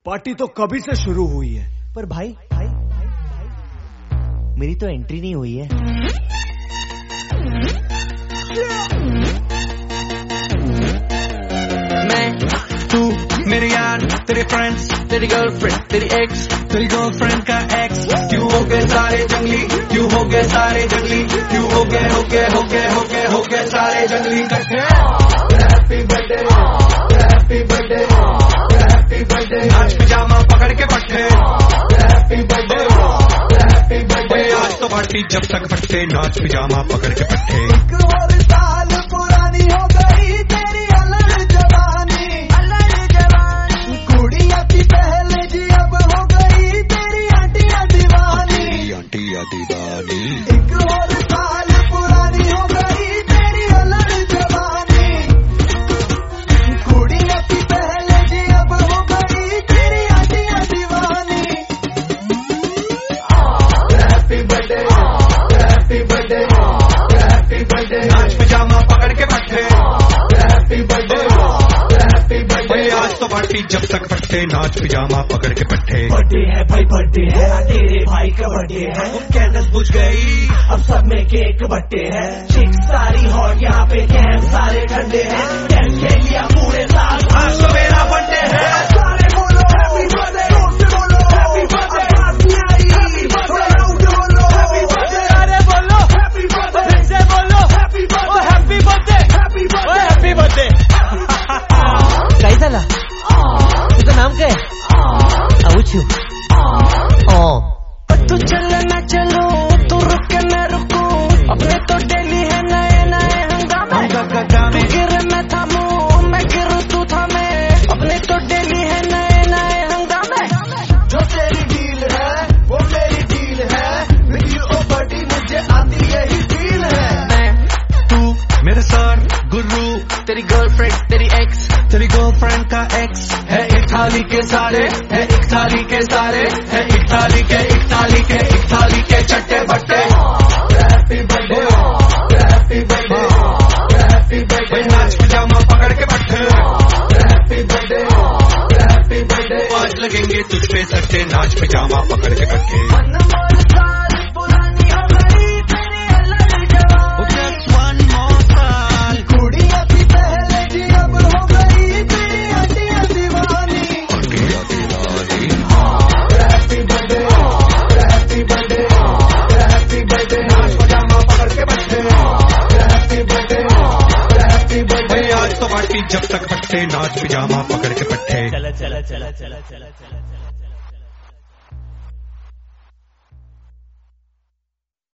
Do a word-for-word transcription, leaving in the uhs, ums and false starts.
Party तो कभी से शुरू हुई है। पर भाई भाई भाई भाई मेरी तो एंट्री नहीं हुई है। मैं तू मेरे यार, तेरे फ्रेंड्स, तेरी गर्लफ्रेंड, तेरी एक्स, तेरी गर्लफ्रेंड का एक्स, क्यों हो गए सारे जंगली, क्यों हो गए सारे जंगली, क्यों हो गए हो गए हो गए हो गए हो गए सारे जंगली इकट्ठे। Happy birthday, happy birthday, happy birthday, आज पिजामा पकड़ के पट्टे। हैप्पी बर्थडे, हैप्पी बर्थडे, आज तो पार्टी जब तक फटते, नाच पिजामा पकड़ के पट्टे। एक और साल पुरानी हो गई तेरी अलग जवानी, अलग जवानी, कुड़िया की पहले जी अब हो गई तेरी आंटियां दीवानी, आंटियां दीवानी। एक और साल पुरानी हो गई तेरी अलग जवानी, कुड़िया की पहले जी अब हो गई तेरी आंटियां दीवानी। Happy birthday, happy birthday, happy birthday, नाच पिजामा पकड़ के पट्टे। हैप्पी बर्थडे, हैप्पी बर्थडे, आज तो पार्टी जब तक फटते, नाच पिजामा पकड़ के पट्टे। बर्थडे है भाई, बर्थडे है, तेरे भाई का बर्थडे है, कैंडल्स बुझ गई, अब सब में केक बट्टे है, चिक सारी हॉट यहाँ पे कैंप सारे ठंडे हैं, कैंप खेल लिया पूरे साल, आज तो मेरा बर्थडे है। सारे बोलो हैप्पी बर्थडे, जोर से बोलो हैप्पी बर्थडे, पार्टी आई हैप्पी बर्थडे, राउंड बोलो हैप्पी बर्थडे, अरे बोलो हैप्पी बर्थडे, फिर से बोलो happy birthday, happy birthday, happy birthday, happy birthday. काय झाला? तुझं नाम काय? आऊचू। तू चले मैं चलूं, तू रुके मैं रुकूं, अपने तो डेली है नए नए हंगामे, तू गिरे मैं थामूं, मैं गिरूं तू थामे, अपने तो डेली है नए नए हंगामे। जो तेरी डील है वो मेरी डील है, विद यू ओ बडी मुझे आती यही फील है। मैं तू मेरे सर गुरु, तेरी गर्लफ्रेंड, तेरी एक्स, तेरी गर्लफ्रेंड का एक्स, है एक थाली के सारे, है एक थाली के सारे, है एक थाली के एक थाली के एक थाली के चट्टे बट्टे। Happy birthday, happy birthday, happy birthday, नाच पिजामा पकड़ के पट्टे। हैप्पी बर्थडे, हैप्पी बर्थडे, आज लगेंगे तुझ पे सट्टे, नाच पिजामा पकड़ के पट्टे। अनमोल साल पुरानी हो गई तेरी अलग जवानी, Just one more साल, कुड़िया की पहले जी अब हो गई तेरी आंटियां दीवानी। आंटियां दीवानी। Happy birthday, happy birthday, happy birthday, नाच पिजामा पकड़ के बैठे। हैप्पी बर्थडे, हैप्पी बर्थडे, आज तो पार्टी जब तक फटते, नाच पिजामा पकड़ के पट्टे। चला चला चला चला चला चला चला